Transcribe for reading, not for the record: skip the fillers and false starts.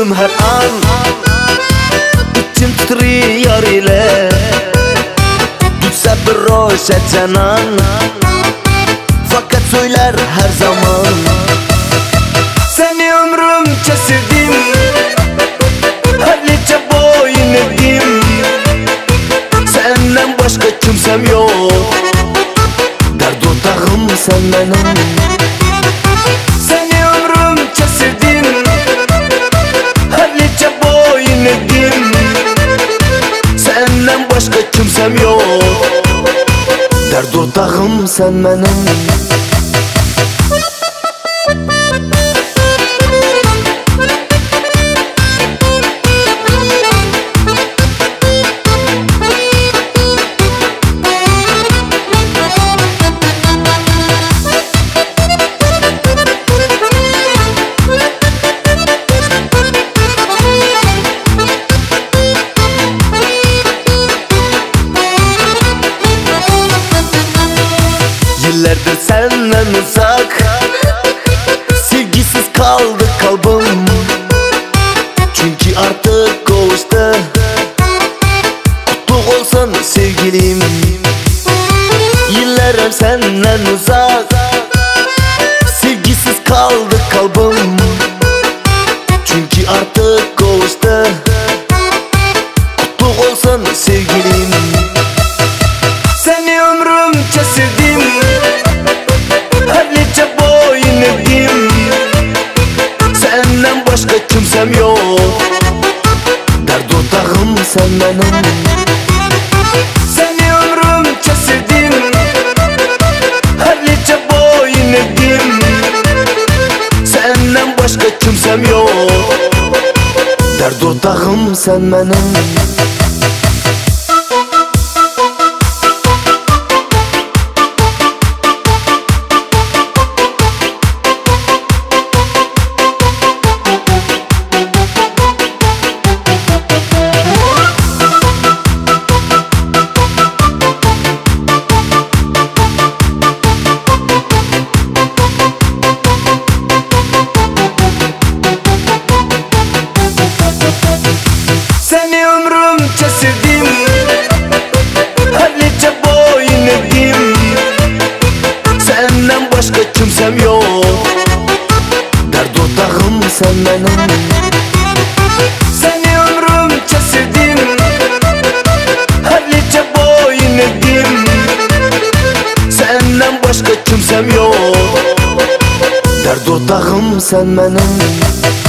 ömrüm her an İçim titriyor ile Düşse bir roşa canan Fakat söyler her zaman Seni ömrümce sevdim Hallice boyun edim Senden başka kimsem yok Dert ortağım sen benim Seni ömrümce sevdim Hallice boyun edim Senden başka kimsem yok Dert ortağım sen benim Yıllardır senden uzak Sevgisiz kaldı kalbim Çünkü artık kavuştu Kutlu olsun sevgilim Yıllarım senden uzak Sevgisiz kaldı kalbim Çünkü artık kavuştu Kutlu olsun sevgilim Seni ömrümce sevdim Hallice boyun edim Senden başka kimsem yok Dert ortağım sen benim Seni ömrümce sevdim Hallice boyun edim Senden başka kimsem yok Dert ortağım sen benim Seni ömrümce sevdim Hallice boyun edim Senden başka kimsem yok Dert ortağım sen benim Seni ömrümce sevdim Hallice boyun edim Senden başka kimsem yok Dert ortağım sen benim